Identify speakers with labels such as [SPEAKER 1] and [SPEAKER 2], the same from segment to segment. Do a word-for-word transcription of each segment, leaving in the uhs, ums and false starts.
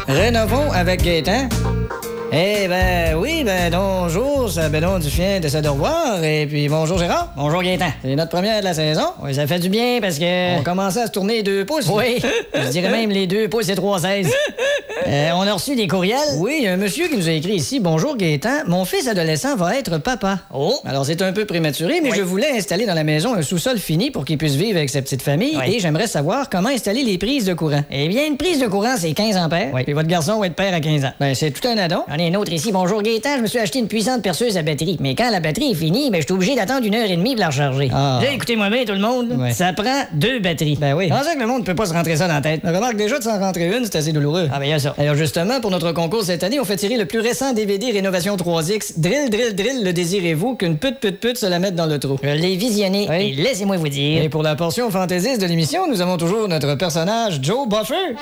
[SPEAKER 1] Rénovons avec Gaétan. Eh ben oui, ben bonjour, c'est Benoît Dufien de de revoir. Et puis bonjour Gérard.
[SPEAKER 2] Bonjour Gaétan.
[SPEAKER 1] C'est notre première de la saison.
[SPEAKER 2] Oui, ça fait du bien parce que...
[SPEAKER 1] On commençait à se tourner les deux pouces.
[SPEAKER 2] Oui, je dirais même les deux pouces et trois seize. Euh, on a reçu des courriels.
[SPEAKER 1] Oui, il y a un monsieur qui nous a écrit ici. Bonjour Gaétan, mon fils adolescent va être papa.
[SPEAKER 2] Oh.
[SPEAKER 1] Alors c'est un peu prématuré, mais
[SPEAKER 2] Oui.
[SPEAKER 1] je voulais installer dans la maison un sous-sol fini pour qu'il puisse vivre avec sa petite famille.
[SPEAKER 2] Oui.
[SPEAKER 1] Et j'aimerais savoir comment installer les prises de courant.
[SPEAKER 2] Eh bien, une prise de courant, c'est quinze ampères.
[SPEAKER 1] Oui.
[SPEAKER 2] Puis votre garçon va être père à quinze ans.
[SPEAKER 1] Ben c'est tout un addon.
[SPEAKER 2] J'en ai une autre ici. Bonjour Gaétan, je me suis acheté une puissante perceuse à batterie. Mais quand la batterie est finie, ben, je suis obligé d'attendre une heure et demie pour la recharger.
[SPEAKER 1] Ah.
[SPEAKER 2] Là, écoutez-moi bien, tout le monde.
[SPEAKER 1] Ouais.
[SPEAKER 2] Ça prend deux batteries.
[SPEAKER 1] Ben oui.
[SPEAKER 2] Je pensais que le monde peut pas se rentrer ça dans la tête.
[SPEAKER 1] Remarque déjà de s'en rentrer une, c'est assez douloureux.
[SPEAKER 2] Ah ben, il y a ça.
[SPEAKER 1] Alors justement, pour notre concours cette année, on fait tirer le plus récent D V D Rénovation trois X. Drill, drill, drill, le désirez-vous qu'une pute, pute, pute se la mette dans le trou.
[SPEAKER 2] Je l'ai visionné
[SPEAKER 1] Oui.
[SPEAKER 2] et laissez-moi vous dire...
[SPEAKER 1] Et pour la portion fantaisiste de l'émission, nous avons toujours notre personnage Joe Buffer.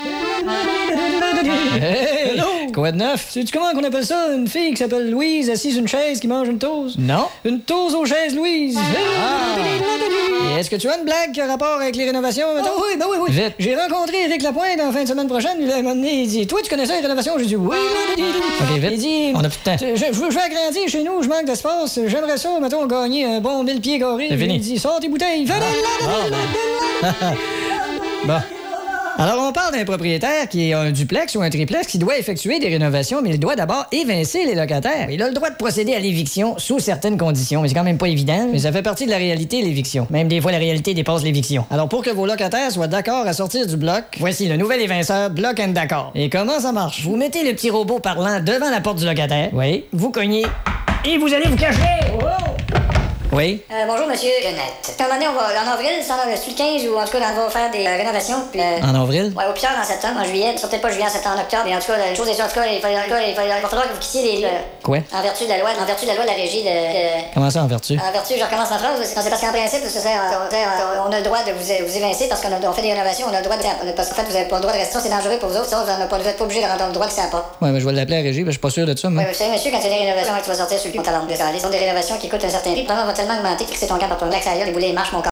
[SPEAKER 1] Hey! Quoi de neuf? Sais-tu comment on appelle ça? Une fille qui s'appelle Louise assise sur une chaise qui mange une toast?
[SPEAKER 2] Non.
[SPEAKER 1] Une toast aux chaises Louise.
[SPEAKER 2] Ah.
[SPEAKER 1] Et est-ce que tu as une blague qui a rapport avec les rénovations, mettons?
[SPEAKER 2] oui, ben oui, oui.
[SPEAKER 1] Vite. J'ai rencontré Éric Lapointe en fin de semaine prochaine. Il m'a amené, il dit, toi, tu connais ça, les rénovations? J'ai dit, oui.
[SPEAKER 2] OK, vite.
[SPEAKER 1] Il dit,
[SPEAKER 2] On a plus de temps.
[SPEAKER 1] Je, je, je veux agrandir chez nous, je manque d'espace. J'aimerais ça, mettons, gagner un bon mille pieds carrés.
[SPEAKER 2] C'est fini.
[SPEAKER 1] Il dit, sors tes bouteilles.
[SPEAKER 2] Ah,
[SPEAKER 1] Bon. Alors, on parle d'un propriétaire qui a un duplex ou un triplex qui doit effectuer des rénovations, mais il doit d'abord évincer les locataires.
[SPEAKER 2] Il a le droit de procéder à l'éviction sous certaines conditions, mais c'est quand même pas évident.
[SPEAKER 1] Mais ça fait partie de la réalité, l'éviction.
[SPEAKER 2] Même des fois, la réalité dépasse l'éviction.
[SPEAKER 1] Alors, pour que vos locataires soient d'accord à sortir du bloc,
[SPEAKER 2] Voici le nouvel évinceur Block and D'accord.
[SPEAKER 1] et comment ça marche?
[SPEAKER 2] Vous mettez le petit robot parlant devant la porte du locataire.
[SPEAKER 1] Oui.
[SPEAKER 2] Vous cognez et vous allez vous cacher.
[SPEAKER 1] Oui.
[SPEAKER 3] Euh, bonjour, monsieur Jeannette. À un moment donné, on va, en avril, ça en le quinze, ou en tout cas, on va faire des euh, rénovations. Puis, euh,
[SPEAKER 1] En avril?
[SPEAKER 3] ouais, au pire, en septembre, en juillet. Ça peut-être pas juillet, en septembre, en octobre. Mais en tout cas, une chose est sûre, en tout cas, il, faut, en tout cas, il, faut- il va falloir que vous quissiez les lieux.
[SPEAKER 1] Quoi?
[SPEAKER 3] En vertu de la loi, en vertu de la loi de la régie de. de-
[SPEAKER 1] Comment ça, en vertu?
[SPEAKER 3] en vertu, je recommence ma phrase, c'est c'est parce qu'en principe, c'est, c'est, on, on a le droit de vous, vous évincer parce qu'on a, on fait des rénovations, on a le droit de. Parce qu'en fait, vous n'avez pas le droit de rester, c'est dangereux pour vous autres, sinon vous n'êtes pas, vous êtes pas obligé de rendre le droit que ça pas.
[SPEAKER 1] Ouais, mais je vais l'appeler à la régie, mais je suis pas sûr de ça, moi.
[SPEAKER 3] Ouais, vous savez, monsieur, quand il y a des rénovations, tu vas sortir sur le compte à l'ombre. Ce sont des rénovations qui coûtent un certain prix. Le va tellement augmenter que c'est ton camp pour ton lac, ça ailleurs, les boulets marchent, mon corps.